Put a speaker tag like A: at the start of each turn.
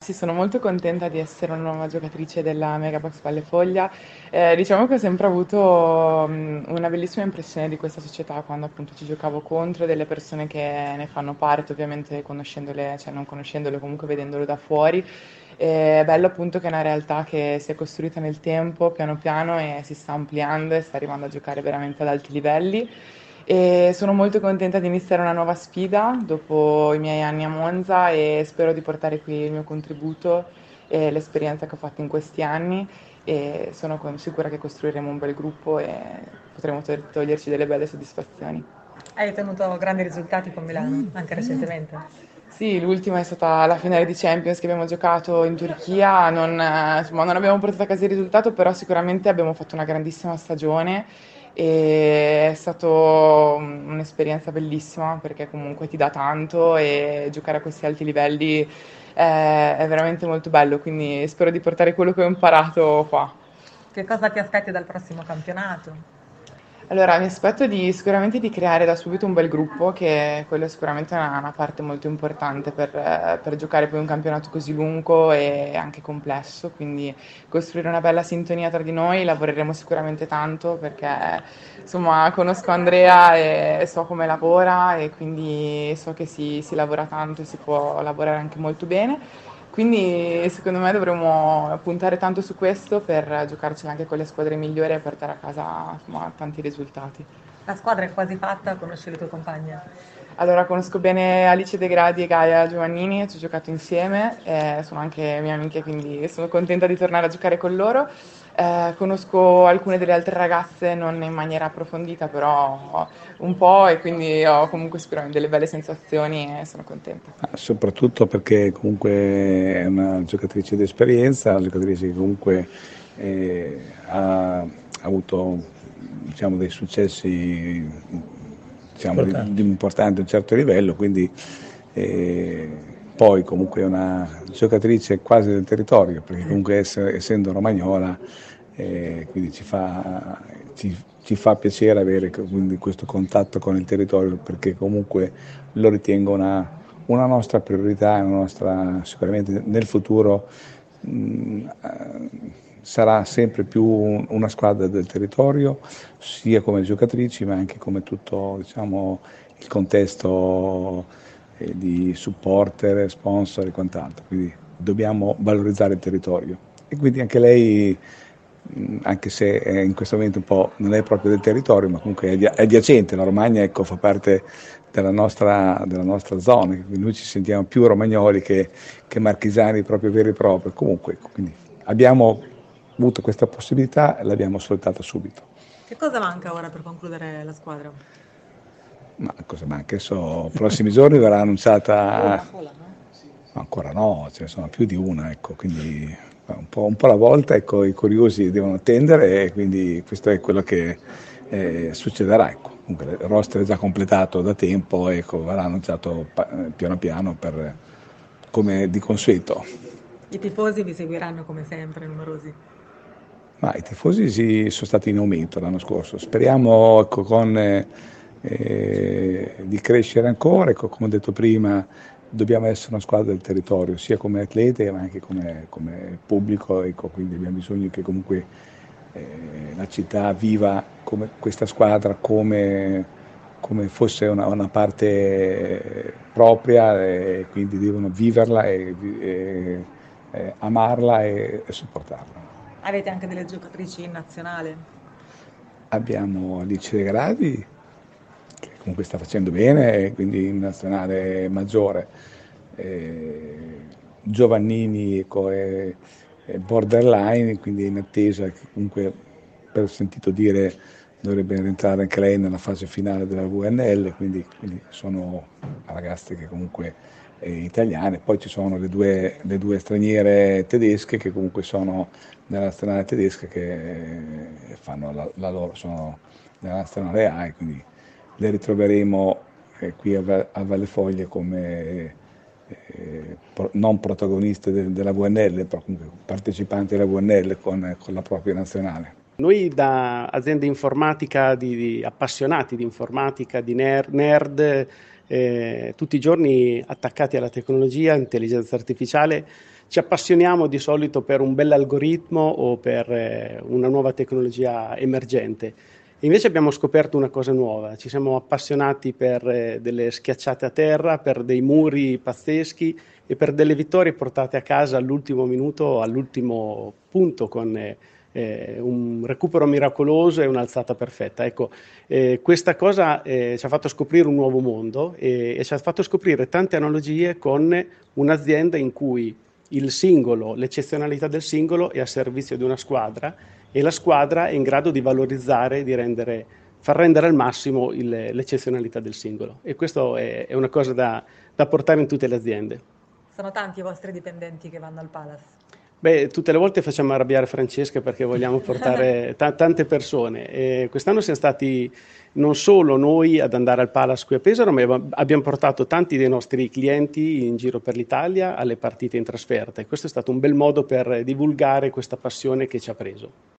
A: sì, sono molto contenta di essere una nuova giocatrice della Megabox Valle Foglia. Diciamo che ho sempre avuto una bellissima impressione di questa società quando appunto ci giocavo contro delle persone che ne fanno parte, ovviamente conoscendole, cioè non conoscendole, comunque vedendolo da fuori. È bello appunto che è una realtà che si è costruita nel tempo, piano piano, e si sta ampliando e sta arrivando a giocare veramente ad alti livelli. E sono molto contenta di iniziare una nuova sfida dopo i miei anni a Monza e spero di portare qui il mio contributo e l'esperienza che ho fatto in questi anni e sono sicura che costruiremo un bel gruppo e potremo toglierci delle belle soddisfazioni.
B: Hai ottenuto grandi risultati con Milano, anche recentemente.
A: Sì, l'ultima è stata la finale di Champions che abbiamo giocato in Turchia, insomma, non abbiamo portato a casa il risultato, però sicuramente abbiamo fatto una grandissima stagione e è stata un'esperienza bellissima perché comunque ti dà tanto e giocare a questi alti livelli è veramente molto bello, quindi spero di portare quello che ho imparato qua.
B: Che cosa ti aspetti dal prossimo campionato?
A: Allora, mi aspetto sicuramente di creare da subito un bel gruppo, che quello è sicuramente una parte molto importante per giocare poi un campionato così lungo e anche complesso, quindi costruire una bella sintonia tra di noi, lavoreremo sicuramente tanto perché insomma conosco Andrea e so come lavora e quindi so che si lavora tanto e si può lavorare anche molto bene. Quindi secondo me dovremmo puntare tanto su questo per giocarcela anche con le squadre migliori e portare a casa insomma, tanti risultati.
B: La squadra è quasi fatta, conosci le tue compagne?
A: Allora, conosco bene Alice De Gradi e Gaia Giovannini, ci ho giocato insieme, sono anche mie amiche, quindi sono contenta di tornare a giocare con loro. Conosco alcune delle altre ragazze, non in maniera approfondita, però un po', e quindi ho comunque sicuramente delle belle sensazioni e sono contenta.
C: Soprattutto perché comunque è una giocatrice di esperienza, una giocatrice che comunque ha avuto diciamo, dei successi diciamo, di importante a un certo livello, quindi poi comunque è una giocatrice quasi del territorio, perché comunque essendo romagnola quindi ci fa piacere avere quindi questo contatto con il territorio, perché comunque lo ritengo una nostra priorità, sicuramente nel futuro sarà sempre più una squadra del territorio, sia come giocatrici ma anche come tutto diciamo, il contesto di supporter, sponsor e quant'altro. Quindi dobbiamo valorizzare il territorio. E quindi anche lei, anche se in questo momento un po' non è proprio del territorio, ma comunque è adiacente, la Romagna ecco, fa parte della nostra zona, quindi noi ci sentiamo più romagnoli che marchigiani proprio veri e propri. Comunque, quindi abbiamo avuto questa possibilità e l'abbiamo sfruttata subito.
B: Che cosa manca ora per concludere la squadra?
C: Ma cosa manca? Adesso, prossimi giorni verrà annunciata,
B: Sola, no?
C: no, ancora no, ce ne sono più di una, ecco, quindi un po' alla volta, ecco, i curiosi devono attendere e quindi questo è quello che succederà, ecco. Comunque il roster è già completato da tempo, ecco, verrà annunciato piano piano come di consueto.
B: I tifosi vi seguiranno come sempre, numerosi.
C: Ma i tifosi sono stati in aumento l'anno scorso, speriamo ecco, di crescere ancora, ecco, come ho detto prima dobbiamo essere una squadra del territorio, sia come atlete ma anche come pubblico, ecco, quindi abbiamo bisogno che comunque la città viva come questa squadra come fosse una parte propria e quindi devono viverla e amarla e supportarla.
B: Avete anche delle giocatrici in nazionale?
C: Abbiamo Alice De Gradi, che comunque sta facendo bene, e quindi in nazionale maggiore. Giovannini ecco, è borderline, quindi in attesa che comunque, per sentito dire, dovrebbe rientrare anche lei nella fase finale della VNL, quindi sono ragazze che comunque italiane. Poi ci sono le due straniere tedesche che comunque sono nella nazionale tedesca che fanno la loro, sono nella nazionale A e quindi le ritroveremo qui a Valle Foglie come non protagoniste della VNL, però comunque partecipanti alla VNL con la propria nazionale.
D: Noi da azienda informatica, di appassionati di informatica, di nerd tutti i giorni attaccati alla tecnologia, intelligenza artificiale, ci appassioniamo di solito per un bell'algoritmo o per una nuova tecnologia emergente. Invece abbiamo scoperto una cosa nuova, ci siamo appassionati per delle schiacciate a terra, per dei muri pazzeschi e per delle vittorie portate a casa all'ultimo minuto, all'ultimo punto con un recupero miracoloso e un'alzata perfetta. Ecco, questa cosa ci ha fatto scoprire un nuovo mondo e ci ha fatto scoprire tante analogie con un'azienda in cui il singolo, l'eccezionalità del singolo è a servizio di una squadra e la squadra è in grado di valorizzare, far rendere al massimo l'eccezionalità del singolo. E questo è una cosa da portare in tutte le aziende.
B: Sono tanti i vostri dipendenti che vanno al Palace?
D: Beh, tutte le volte facciamo arrabbiare Francesca perché vogliamo portare tante persone. E quest'anno siamo stati non solo noi ad andare al Palace qui a Pesaro, ma abbiamo portato tanti dei nostri clienti in giro per l'Italia alle partite in trasferta e questo è stato un bel modo per divulgare questa passione che ci ha preso.